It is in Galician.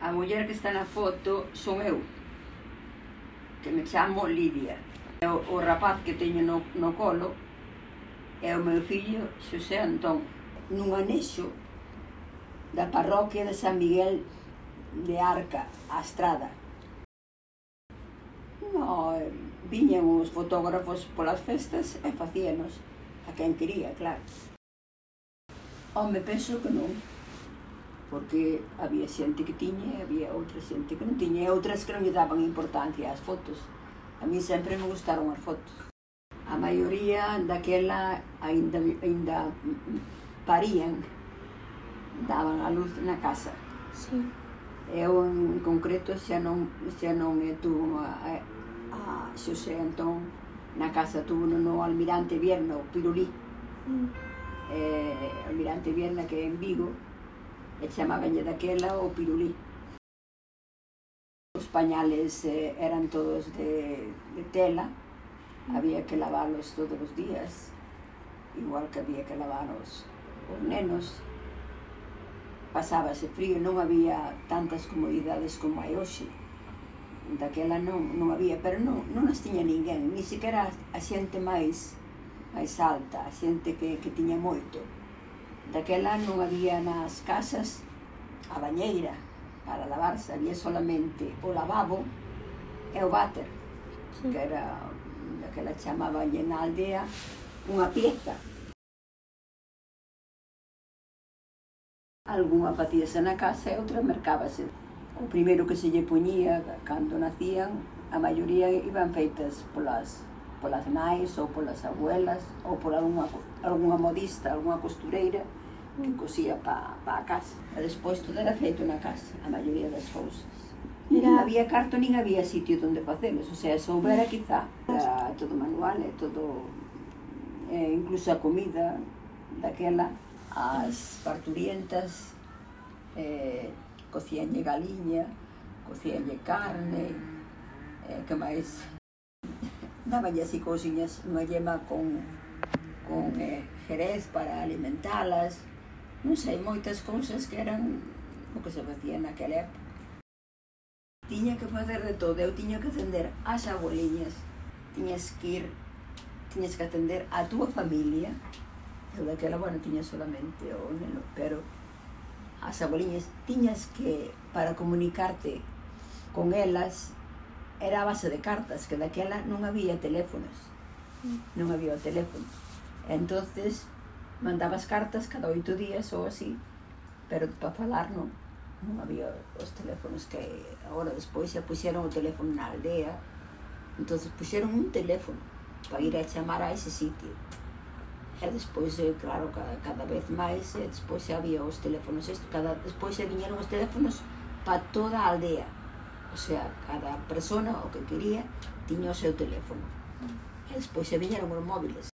A muller que está na foto son eu, que me chamo Lidia. O rapaz que teño no colo é o meu fillo Xosé Antón, nun anexo da parroquia de San Miguel de Arca, a Estrada. Viñan os fotógrafos polas festas e facíanos a quen quería, claro. Home, penso que non, porque había xente que tiña e había outra xente que non tiña, e outras que non lle daban importancia ás fotos. A mí sempre me gustaron as fotos. A maioría daquela ainda parían, daban a luz na casa. Sí. Eu en concreto xa non tuvo a Xosé Antón na casa, tuvo no Almirante Vierna, o Pirulí. Almirante Vierna, que é en Vigo, e chamabanlle daquela o Pirulí. Os pañales eran todos de tela, había que lavalos todos os días, igual que había que lavar os nenos. Pasábase frío, non había tantas comodidades como hai hoxe. Daquela non había, pero non as tiña ninguén, ni sequera a xente máis alta, a xente que tiña moito. Daquela non había nas casas a bañeira para lavarse, había solamente o lavabo e o váter, que era, daquela chamabanlle na aldea, unha pieza. Algúnha facíase na casa e outra mercábase. O primeiro que se lle poñía cando nacían, a maioría iban feitas polas nais ou polas abuelas ou por algunha modista, algunha costureira que cosía pa a casa. E despois todo era feito na casa, a maioría das cousas. Non había carto nin había sitio onde facelos, o sea, se houbera quizá, era todo manual e todo, incluso a comida daquela, as parturientas cocíanlle galiña, cocíanlle carne, que máis? Dabanlle así cousiñas, unha yema con jerez para alimentalas, non sei, moitas cousas que eran o que se facía naquela época. Tiña que facer de todo, eu tiña que atender ás abueliñas, tiñas que atender a túa familia. Eu daquela, tiña solamente o neno, pero as abueliñas tiñas que, para comunicarte con elas, era a base de cartas, que daquela non había teléfonos, non había o teléfono. Entonces, mandabas cartas cada 8 días ou así, pero para falar non había os teléfonos que agora despois xa puxeron o teléfono na aldea, entonces puxeron un teléfono para ir a chamar a ese sitio. E despois, claro, cada vez máis, despois xa había os teléfonos, despois xa viñeron os teléfonos para toda a aldea. O sea, cada persona o que quería tiña o seu teléfono. E despois xa viñeron os móviles.